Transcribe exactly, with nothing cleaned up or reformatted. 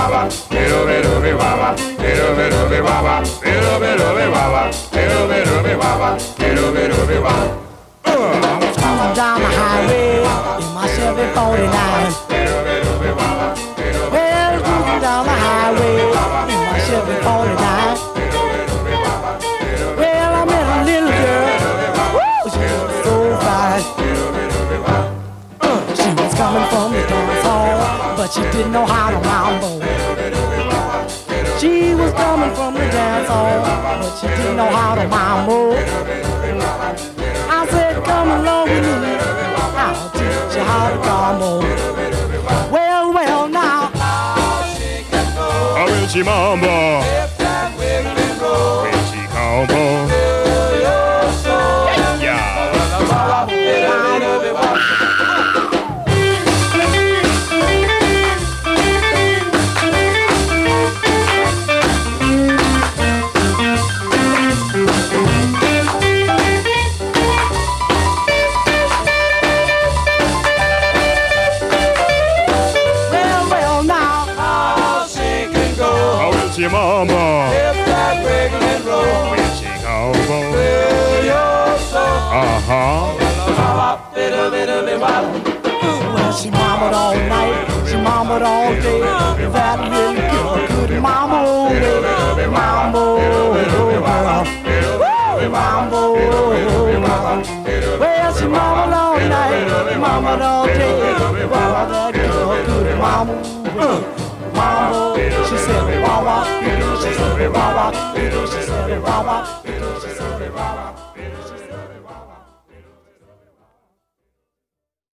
waba, little bit of a waba, little bit of a waba, little bit of a waba, little bit of a waba, little bit of a waba. I was coming down the highway in my Chevy forty-nine. Well, cruising down the highway in my Chevy forty-nine. Well, I met a little girl, woo, she was so fine. Uh, she was coming from the dance hall, but she didn't know how to mambo. She was coming from the dance hall, but she didn't know how to mambo. I said, come along with me, I'll teach you how to combo. Well, well, now, how she can go. How will she mambo? If that wiggling roll. Will she combo? Yeah. Your mama, if that wiggling roll, will she combo? Fill your soul. Uh-huh. Well, she mammoed all night, she mammoed all day. That little girl could mambo, mambo, mambo. Well, she mammoed all night, mammoed all day. Well, that girl could mambo. Mambo, she said, wah wah, she said, wah wah, she said, wah wah, she said.